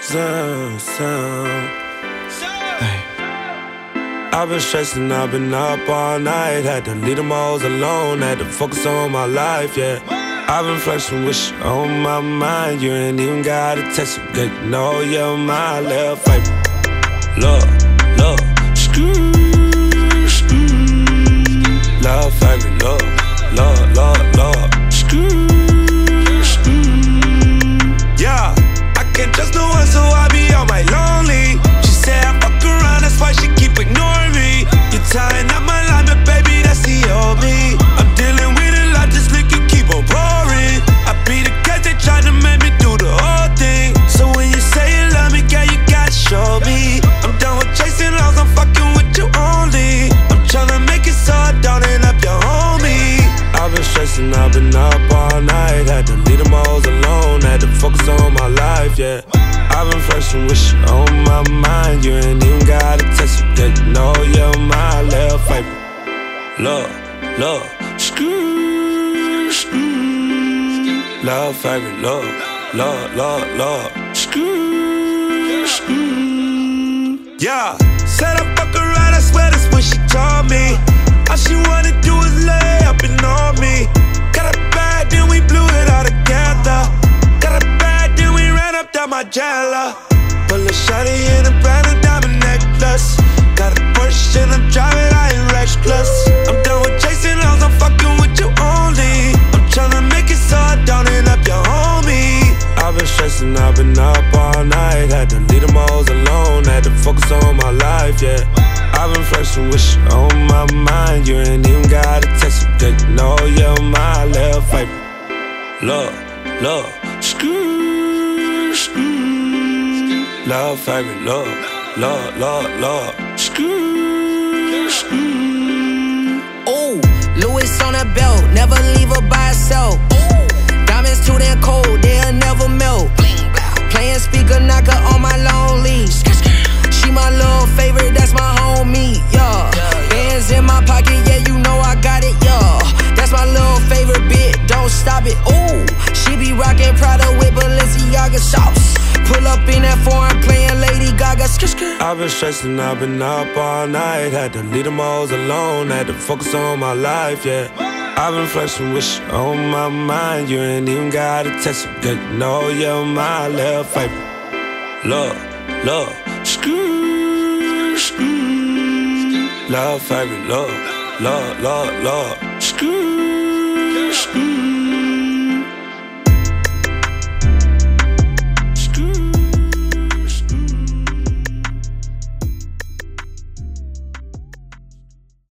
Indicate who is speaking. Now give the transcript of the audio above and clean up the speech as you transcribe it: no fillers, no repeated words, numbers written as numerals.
Speaker 1: sound. Hey. I've been stressing, I've been up all night. Had to leave them all alone, had to focus on my life, yeah. I've been flexing with you on my mind. You ain't even gotta text it, girl, you know you're my little favorite. Love, love, screw, screw. Love favorite, love, love, love, love, screw, screw. Yeah, I can't trust no one, so I be on my lonely. She said I fuck around, that's why she keep ignoring me. You're tying up my line, but baby, that's the old me. I'm dealing with a lot, this liquor keep on pouring. I be the cat, they tryna make me do the whole thing. So when you say you love me, girl, you gotta show me. I'm done with chasing laws, I'm fucking with you only. I'm tryna make it so I don't end up your homie. I've been stressing, I've been up all night. Had to leave them all alone, had to focus on my life, yeah. I've been flexing with you on my mind. You ain't even gotta text it, girl, you know you're my little favorite. Love, love, screw, screw. Love favorite, love, love, love, love, screw, screw. Yeah, said I fuck around, I swear that's what she told me. All she wanna do is lay up and on me. Got a bag, then we blew it all together. Got a bag, then we ran up down my jailer. Pull a shawty in a brand new diamond necklace. Got a Porsche and I'm driving, I ain't reckless. I'm done with chasing laws, I'm fucking with you only. I'm tryna make it so I don't end up your homie. I've been stressing, I've been up all night. Had to leave them all alone, had to focus on my life, yeah. I've been flexing with you on my mind. You ain't even gotta text it, girl, you know you're my little favorite. Love, love, screw, screw. Love favorite, love, love, love, love, screw, screw.
Speaker 2: Ooh, Louis on her belt, never leave her by herself. Diamonds too damn cold, they'll never melt. Playing speaker knocker on my long leash. She my little favorite, that's my homie, yeah. Bands in my pocket, yeah, you know I got it, yeah. That's my little favorite bit, don't stop it, ooh. She be rockin' Prada with Balenciaga sauce. Pull up in that foreign playing Lady Gaga.
Speaker 1: I've been stressing, I've been up all night. Had to leave them all alone, had to focus on my life, yeah. I've been flexing with you on my mind. You ain't even gotta text it, girl, you know you're my little favorite. Love, love, screw, screw. Love favorite, love, love, love, love, screw, screw.